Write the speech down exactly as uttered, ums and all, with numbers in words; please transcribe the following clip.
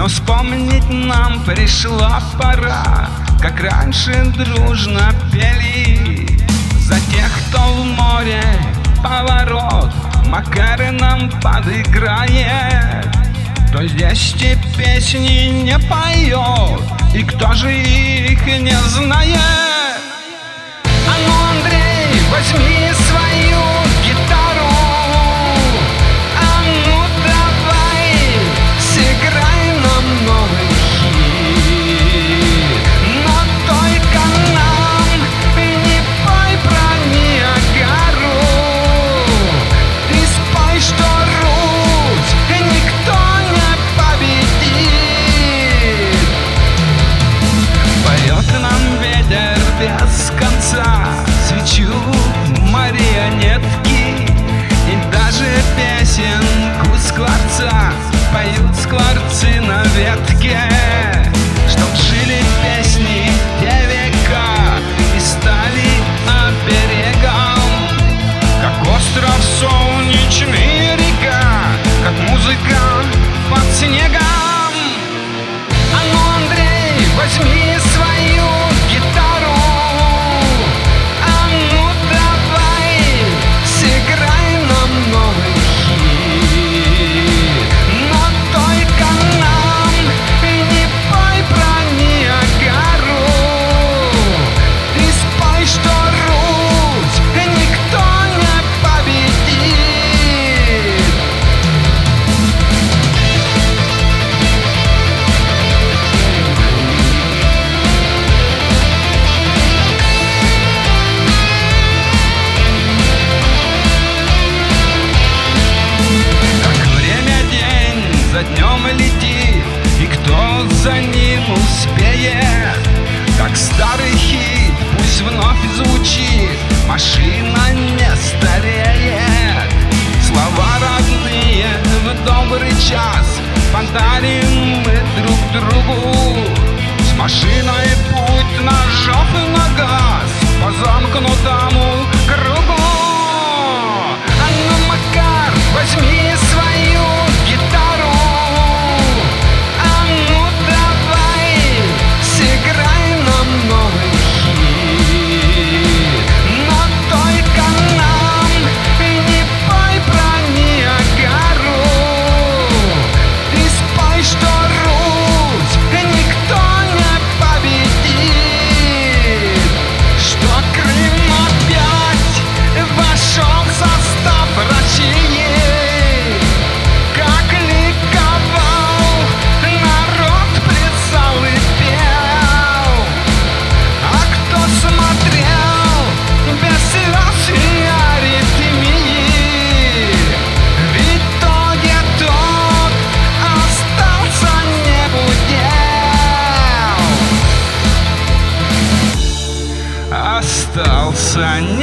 вспомнить нам пришла пора, как раньше дружно пели за тех, кто в море поворот Макары нам подыграет. Кто здесь те песни не поет, и кто же их не знает? А ну, Андрей, возьми свою гитару, а ну давай сыграй нам новый хит. Но только нам не пой про Ниагару, ты спой, что Русь никто не победит. Поет нам ветер без конца свечу марионетки, и даже песенку скворца поют скворцы на ветке. Чтоб жили песни те века и стали оберегом, как остров солнечный река, как музыка под снегом. А ну, Андрей, возьми свою гитару, а ну давай сыграй нам новый хит. Но только нам не пой про Ниагару, ты спой, что Русь никто не победит. За днем летит, и кто за ним успеет, как старый хит пусть вновь звучит, машина не стареет. Слова родные в добрый час подарим мы друг другу. С машиной путь наш и на газ по замкнутому кругу. А ну, Макар, возьми свою гитару, а ну давай сыграй нам новый хит. Но только нам не пой про Ниагару, ты спой, что Русь никто не победит. Что Крым опять вошел в состав России, как ликовал народ, плясал и пел. А кто смотрел без слез и аритмии, в итоге тот остался не будел. Остался